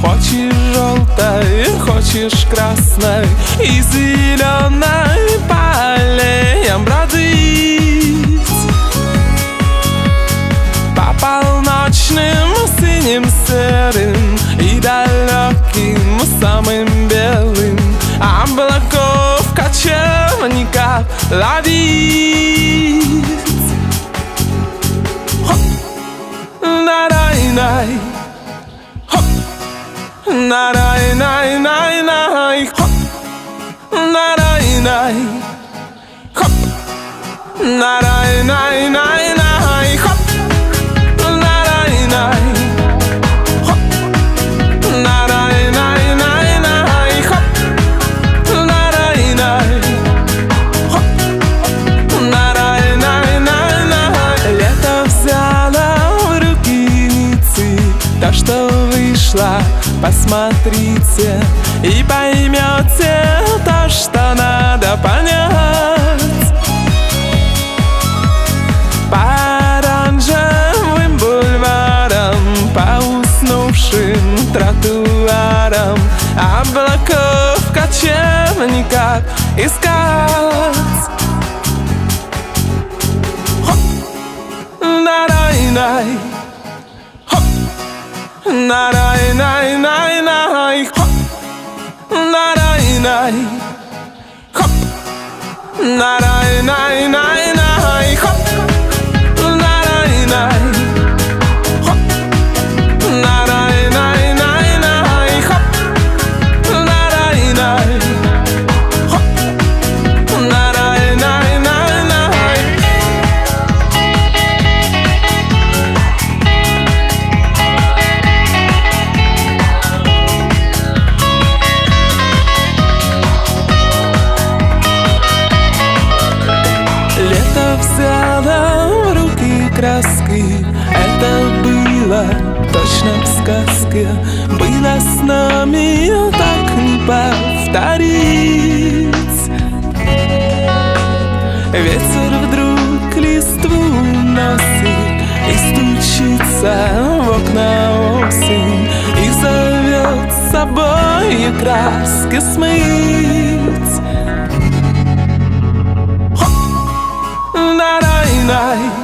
Хочешь желтой, хочешь красной и зеленой по аллеям бродить, по полночным синим серым и далеким самым белым облаков кочевников ловить. На-рай-най, на-рай-най-най-най, на-рай-най, на-рай-най-най-най, на-рай-най, на-рай-най-най-най, на-рай-най, на-рай-най-най. Лето взяло в руки Ниццы, то, что вышло, посмотрите и поймете то, что надо понять. По оранжевым бульварам, по уснувшим тротуарам облаков кочевников искать. На-рай-най, на-рай-най-най-най, на-рай-най, на-рай-най-най-най, на-рай-най, взяла в руки краски. Это было точно в сказке, было с нами так не повторить. Ветер вдруг листву носит и стучится в окна осень, и зовет с собой краски смыть. На-рай-най,